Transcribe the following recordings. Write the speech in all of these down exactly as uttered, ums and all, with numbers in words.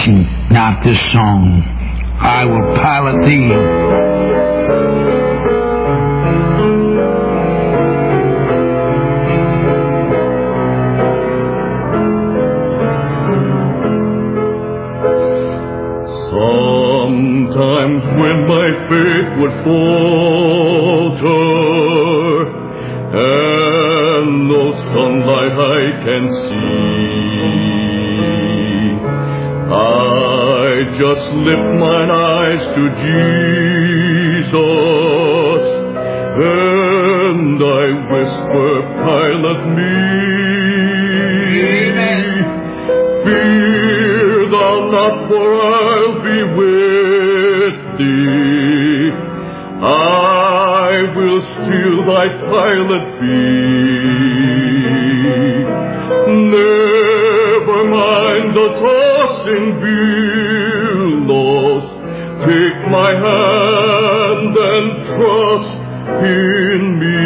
Listen now to this song. I will pilot thee. Sometimes when my faith would falter and no sunlight I can see, I just lift mine eyes to Jesus and I whisper, pilot me. Amen. Fear thou not, for I'll be with thee. I will still thy pilot be. Never mind the tossing billows. Take my hand and trust in me.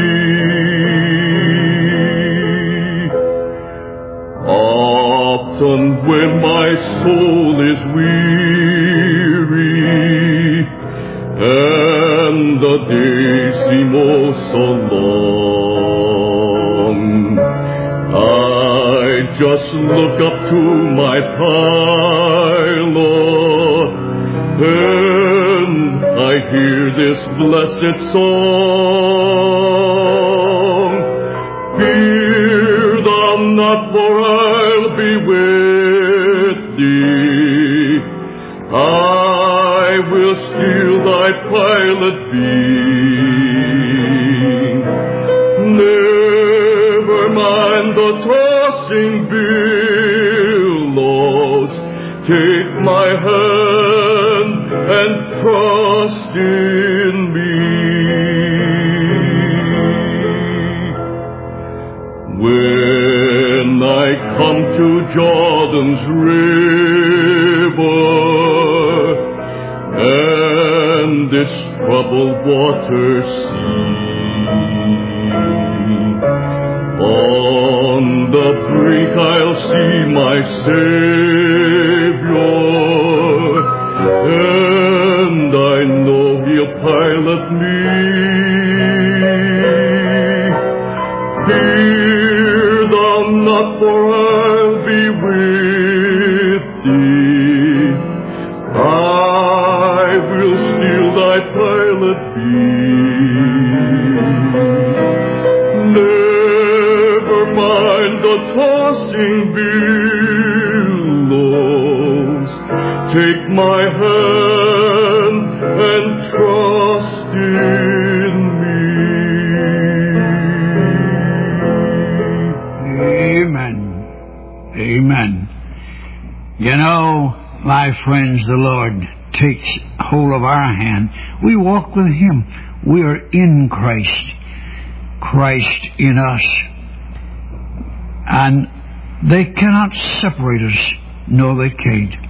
Often when my soul is weary and the days seem oh so long, I just look up to my pilot and I hear this blessed song. Fear thou not, for I'll be with thee. I will still thy pilot be. Never mind the tossing billows. Take my hand and trust in me. When I come to Jordan's river and this troubled water see, on the brink I'll see my Savior, and I know he'll pilot me. Fear thou not, for I'll be with thee. I will still thy pilot be. Never mind the tossing billows. Take my hand and trust in me. Amen. Amen. You know, my friends, the Lord takes hold of our hand. We walk with Him. We are in Christ. Christ in us. And they cannot separate us. No, they can't.